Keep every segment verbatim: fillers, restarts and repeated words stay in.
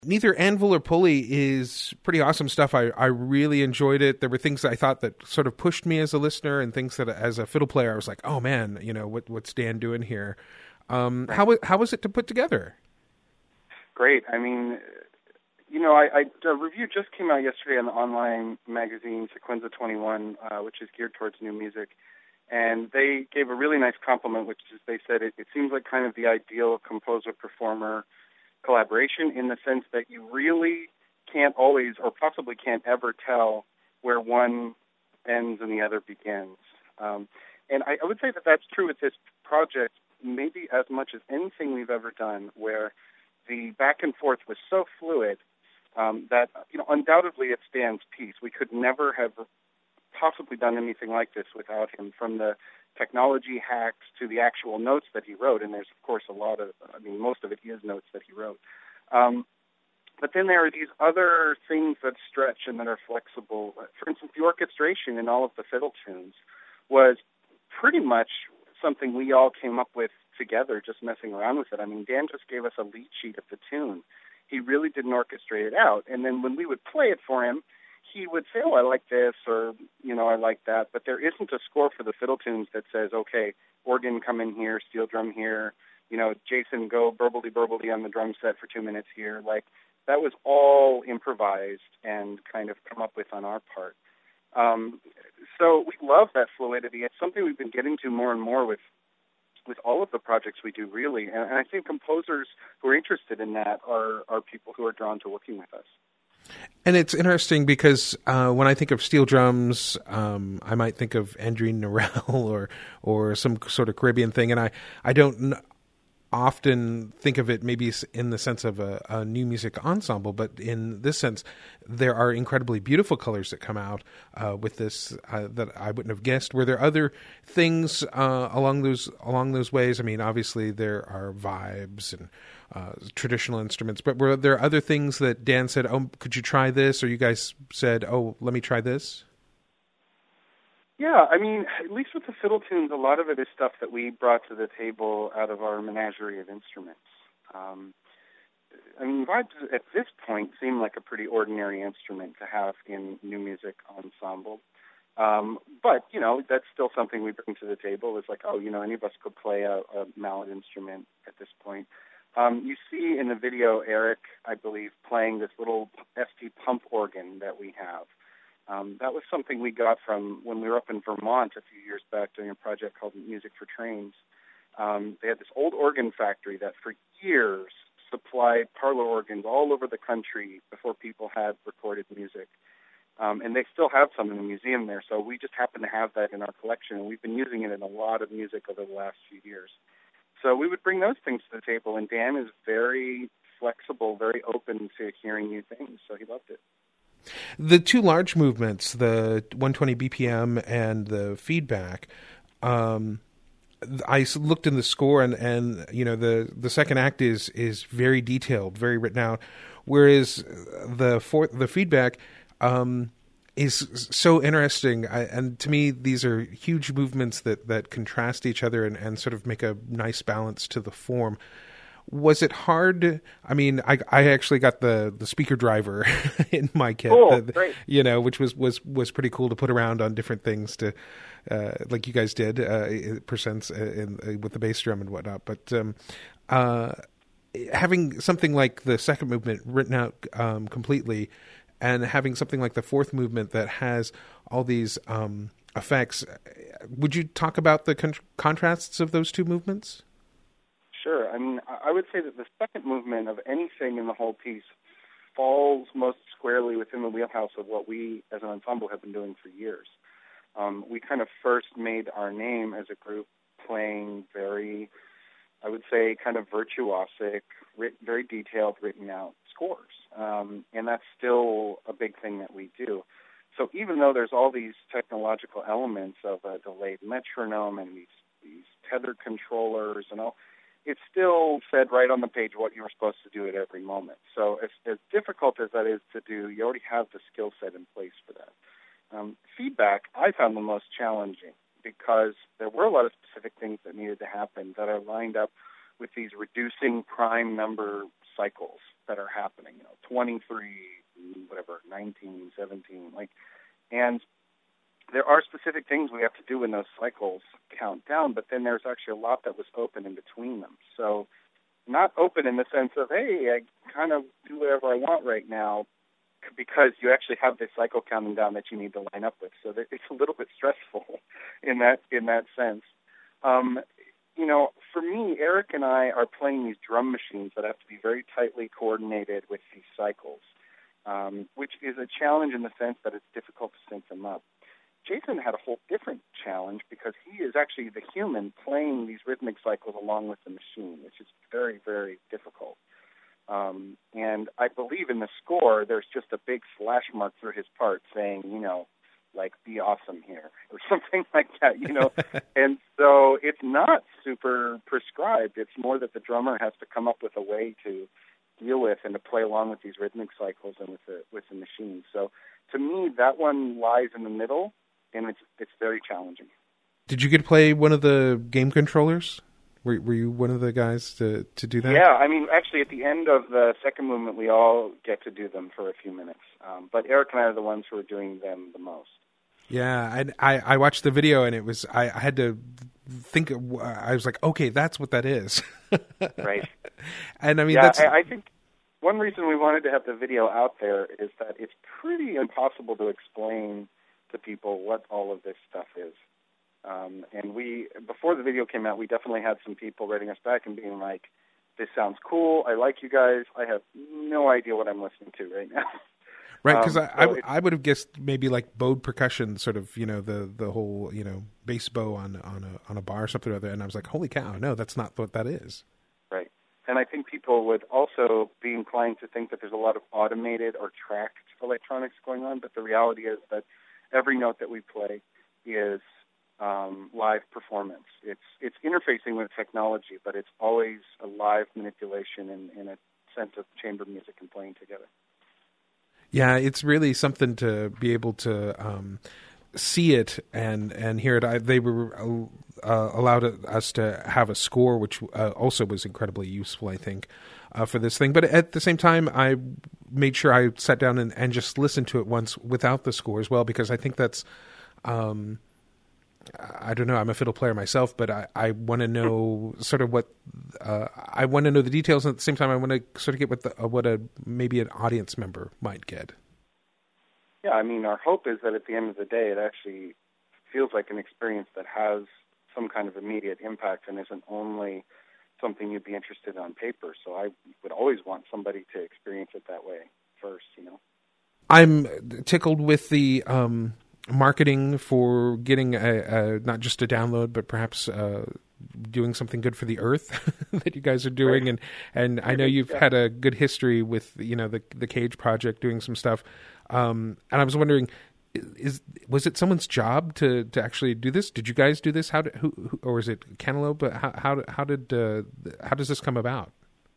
Neither Anvil or Pulley is pretty awesome stuff. I, I really enjoyed it. There were things that I thought that sort of pushed me as a listener, and things that as a fiddle player I was like, oh man, you know, what what's Dan doing here? Um, right. How how was it to put together? Great. I mean, you know, I, I the review just came out yesterday on the online magazine Sequenza twenty-one, uh, which is geared towards new music, and they gave a really nice compliment, which is they said it, it seems like kind of the ideal composer-performer collaboration, in the sense that you really can't always, or possibly can't ever, tell where one ends and the other begins. Um, and I, I would say that that's true with this project, maybe as much as anything we've ever done, where the back and forth was so fluid um, that, you know, undoubtedly it stands piece. We could never have possibly done anything like this without him, from the technology hacks to the actual notes that he wrote. And there's, of course, a lot of, I mean, most of it is notes that he wrote. Um, but then there are these other things that stretch and that are flexible. For instance, the orchestration in all of the fiddle tunes was pretty much something we all came up with together, just messing around with it. I mean, Dan just gave us a lead sheet of the tune. He really didn't orchestrate it out. And then when we would play it for him, he would say, oh, I like this, or, you know, I like that. But there isn't a score for the fiddle tunes that says, okay, organ come in here, steel drum here, you know, Jason, go burbledy-burbledy on the drum set for two minutes here. Like, that was all improvised and kind of come up with on our part. Um, so we love that fluidity. It's something we've been getting to more and more with with all of the projects we do, really. And, and I think composers who are interested in that are, are people who are drawn to working with us. And it's interesting because uh, when I think of steel drums, um, I might think of Andrine Norell or or some sort of Caribbean thing, and I, I don't n- often think of it maybe in the sense of a, a new music ensemble, but in this sense, there are incredibly beautiful colors that come out uh, with this uh, that I wouldn't have guessed. Were there other things uh, along those along those ways? I mean, obviously there are vibes and uh, traditional instruments, but were there other things that Dan said, "Oh, could you try this?" Or you guys said, "Oh, let me try this"? Yeah, I mean, at least with the fiddle tunes, a lot of it is stuff that we brought to the table out of our menagerie of instruments. Um, I mean, vibes at this point seem like a pretty ordinary instrument to have in new music ensemble. Um, but, you know, that's still something we bring to the table. It's like, oh, you know, any of us could play a, a mallet instrument at this point. Um, you see in the video Eric, I believe, playing this little S T pump organ that we have. Um, that was something we got from when we were up in Vermont a few years back doing a project called Music for Trains. Um, they had this old organ factory that for years supplied parlor organs all over the country before people had recorded music. Um, and they still have some in the museum there, so we just happen to have that in our collection, and we've been using it in a lot of music over the last few years. So we would bring those things to the table, and Dan is very flexible, very open to hearing new things, so he loved it. The two large movements, the one twenty B P M and the feedback, um, I looked in the score, and, and you know the, the second act is is very detailed, very written out, whereas the fourth, the feedback um, is so interesting. I, and to me, these are huge movements that, that contrast each other and, and sort of make a nice balance to the form. Was it hard? I mean, I I actually got the, the speaker driver in my kit, cool, the, great. you know, which was, was, was pretty cool to put around on different things to, uh, like you guys did, uh, percents in, in, with the bass drum and whatnot. But um, uh, having something like the second movement written out um, completely, and having something like the fourth movement that has all these um, effects, would you talk about the con- contrasts of those two movements? Sure. I mean, I would say that the second movement of anything in the whole piece falls most squarely within the wheelhouse of what we as an ensemble have been doing for years. Um, we kind of first made our name as a group playing very, I would say, kind of virtuosic, writ- very detailed, written out scores. Um, and that's still a big thing that we do. So even though there's all these technological elements of a delayed metronome and these, these tethered controllers and all, it still said right on the page what you were supposed to do at every moment. So as, as difficult as that is to do, you already have the skill set in place for that. Um, feedback, I found the most challenging because there were a lot of specific things that needed to happen that are lined up with these reducing prime number cycles that are happening, you know, twenty-three, whatever, nineteen, seventeen, like, and there are specific things we have to do when those cycles count down, but then there's actually a lot that was open in between them. So not open in the sense of, hey, I kind of do whatever I want right now, because you actually have this cycle counting down that you need to line up with. So that it's a little bit stressful in that in that sense. Um, you know, for me, Eric and I are playing these drum machines that have to be very tightly coordinated with these cycles, um, which is a challenge in the sense that it's difficult to sync them up. Jason had a whole different challenge because he is actually the human playing these rhythmic cycles along with the machine, which is very, very difficult. Um, and I believe in the score, there's just a big slash mark through his part saying, you know, like, be awesome here, or something like that, you know. And so it's not super prescribed. It's more that the drummer has to come up with a way to deal with and to play along with these rhythmic cycles and with the with the machine. So to me, that one lies in the middle, and it's it's very challenging. Did you get to play one of the game controllers? Were, were you one of the guys to, to do that? Yeah, I mean, actually, at the end of the second movement, we all get to do them for a few minutes. Um, but Eric and I are the ones who are doing them the most. Yeah, I, I, I watched the video, and it was I, I had to think. I was like, okay, that's what that is. Right. And I mean, yeah, that's. I, I think one reason we wanted to have the video out there is that it's pretty impossible to explain to people what all of this stuff is. Um, and we, before the video came out, we definitely had some people writing us back and being like, this sounds cool, I like you guys, I have no idea what I'm listening to right now. Right, because um, I, so I, I would have guessed maybe like bowed percussion, sort of, you know, the, the whole, you know, bass bow on on a on a bar or something or other, and I was like, holy cow, no, that's not what that is. Right, and I think people would also be inclined to think that there's a lot of automated or tracked electronics going on, but the reality is that every note that we play is Um, live performance. It's it's interfacing with technology, but it's always a live manipulation in, in a sense of chamber music and playing together. Yeah, it's really something to be able to um, see it and, and hear it. I, they were uh, allowed us to have a score, which uh, also was incredibly useful, I think, uh, for this thing. But at the same time, I made sure I sat down and, and just listened to it once without the score as well, because I think that's... Um, I don't know. I'm a fiddle player myself, but I, I want to know sort of what uh, I want to know the details, and at the same time, I want to sort of get what the, uh, what a maybe an audience member might get. Yeah, I mean, our hope is that at the end of the day, it actually feels like an experience that has some kind of immediate impact and isn't only something you'd be interested in on paper. So I would always want somebody to experience it that way first, you know. I'm tickled with the. Um, marketing for getting a, a not just a download, but perhaps uh, doing something good for the earth that you guys are doing, right. and and I know you've yeah. had a good history with you know the the Cage Project doing some stuff, um, and I was wondering, is was it someone's job to, to actually do this? Did you guys do this? How did who, who or is it Cantaloupe? How how how did uh, how does this come about?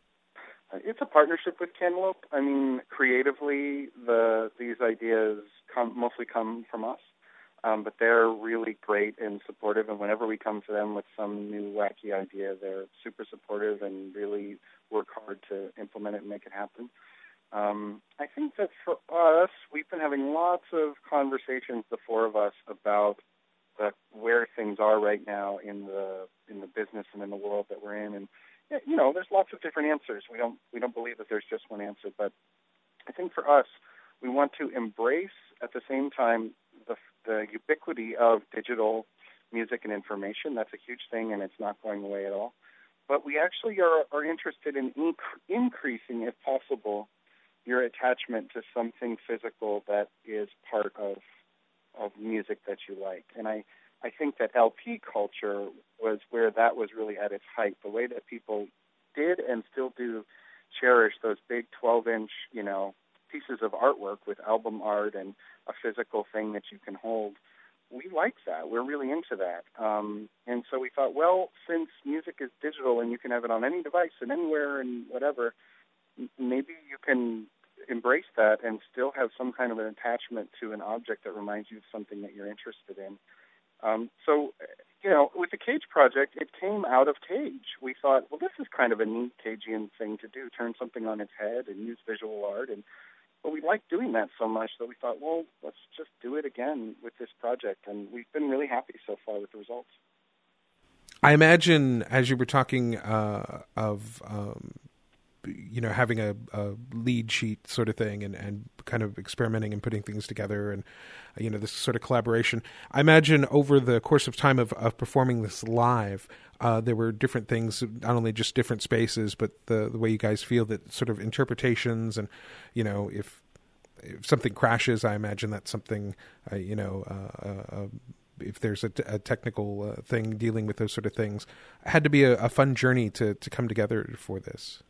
It's a partnership with Cantaloupe. I mean, creatively, the these ideas come mostly come from us, um, but they're really great and supportive. And whenever we come to them with some new wacky idea, they're super supportive and really work hard to implement it and make it happen. Um, I think that for us, we've been having lots of conversations, the four of us, about the, where things are right now in the in the business and in the world that we're in, and you know, there's lots of different answers. We don't we don't believe that there's just one answer, but I think for us, we want to embrace at the same time the the ubiquity of digital music and information. That's a huge thing, and it's not going away at all. But we actually are are interested in inc- increasing, if possible, your attachment to something physical that is part of of music that you like. And I. I think that L P culture was where that was really at its height. The way that people did and still do cherish those big twelve-inch, you know, pieces of artwork with album art and a physical thing that you can hold. We like that. We're really into that. Um, and so we thought, well, since music is digital and you can have it on any device and anywhere and whatever, maybe you can embrace that and still have some kind of an attachment to an object that reminds you of something that you're interested in. Um, so you know, with the Cage project, it came out of Cage. We thought, well, this is kind of a neat Cagean thing to do, turn something on its head and use visual art. And but we liked doing that so much that we thought, well, let's just do it again with this project. And we've been really happy so far with the results. I imagine, as you were talking uh, of, um, you know, having a, a lead sheet sort of thing and, and kind of experimenting and putting things together and, you know, this sort of collaboration. I imagine over the course of time of, of performing this live, uh, there were different things, not only just different spaces, but the, the way you guys feel that sort of interpretations and, you know, if, if something crashes, I imagine that's something, uh, you know, uh, uh, if there's a, t- a technical uh, thing dealing with those sort of things, it had to be a, a fun journey to, to come together for this.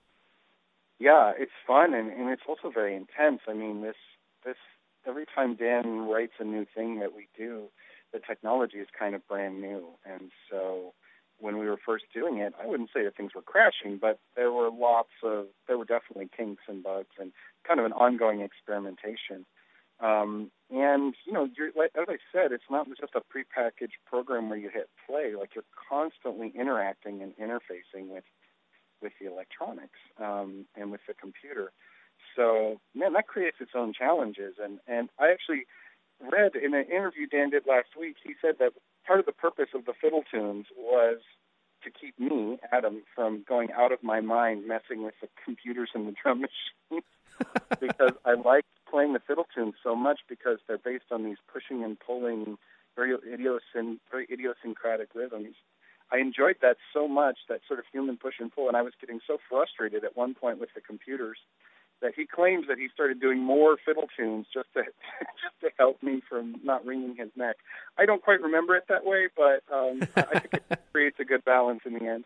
Yeah, it's fun, and, and it's also very intense. I mean, this this every time Dan writes a new thing that we do, the technology is kind of brand new. And so when we were first doing it, I wouldn't say that things were crashing, but there were lots of, there were definitely kinks and bugs and kind of an ongoing experimentation. Um, and, you know, you're, like, as I said, it's not just a prepackaged program where you hit play. Like, you're constantly interacting and interfacing with with the electronics um, and with the computer. So, man, that creates its own challenges. And, and I actually read in an interview Dan did last week, he said that part of the purpose of the fiddle tunes was to keep me, Adam, from going out of my mind messing with the computers and the drum machine because I like playing the fiddle tunes so much because they're based on these pushing and pulling, very, idiosyn- very idiosyncratic rhythms. I enjoyed that so much, that sort of human push and pull, and I was getting so frustrated at one point with the computers that he claims that he started doing more fiddle tunes just to just to help me from not wringing his neck. I don't quite remember it that way, but um, I think it creates a good balance in the end.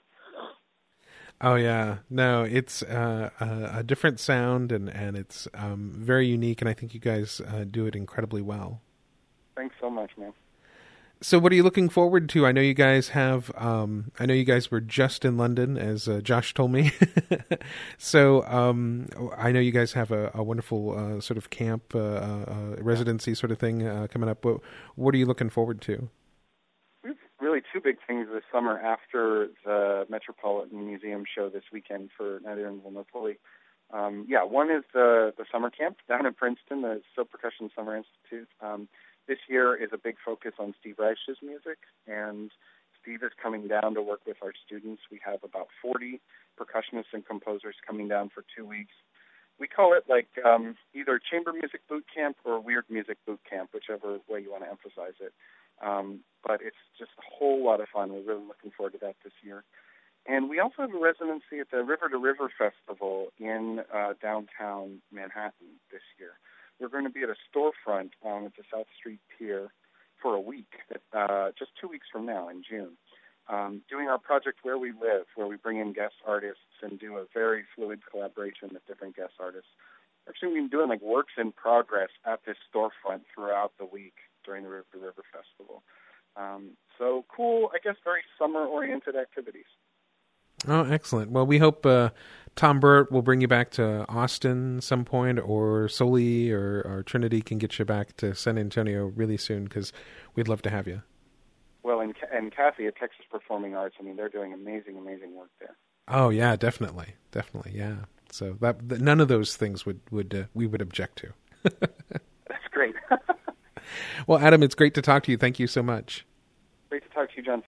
Oh yeah, no, it's uh, a, a different sound, and and it's um, very unique, and I think you guys uh, do it incredibly well. Thanks so much, man. So what are you looking forward to? I know you guys have, um, I know you guys were just in London, as uh, Josh told me. so um, I know you guys have a, a wonderful uh, sort of camp, uh, uh, residency sort of thing uh, coming up. What, what are you looking forward to? We have really two big things this summer after the Metropolitan Museum show this weekend for Neither Nor Napoli. Um, yeah, one is the, the summer camp down in Princeton, the Steel Percussion Summer Institute. Um, This year is a big focus on Steve Reich's music, and Steve is coming down to work with our students. We have about forty percussionists and composers coming down for two weeks. We call it like um, either chamber music boot camp or weird music boot camp, whichever way you want to emphasize it. Um, but it's just a whole lot of fun. We're really looking forward to that this year. And we also have a residency at the River to River Festival in uh, downtown Manhattan this year. We're going to be at a storefront um, at the South Street Pier for a week, uh, just two weeks from now in June, um, doing our project Where We Live, where we bring in guest artists and do a very fluid collaboration with different guest artists. Actually, we've been doing like works in progress at this storefront throughout the week during the River to River Festival. Um, so cool, I guess, very summer-oriented activities. Oh, excellent. Well, we hope uh, Tom Burt will bring you back to Austin some point, or Soli or, or Trinity can get you back to San Antonio really soon, because we'd love to have you. Well, and, and Kathy at Texas Performing Arts, I mean, they're doing amazing, amazing work there. Oh, yeah, definitely. Definitely, yeah. So that, that none of those things would, would uh, we would object to. That's great. Well, Adam, it's great to talk to you. Thank you so much. Great to talk to you, John.